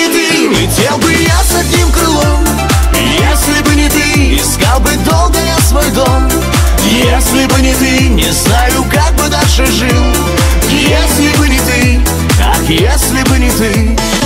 не ты, летел бы я с одним крылом. Если бы не ты, искал бы долго я свой дом. Если бы не ты, не знаю, как бы дальше жил. Если бы не ты, ах, если бы не ты.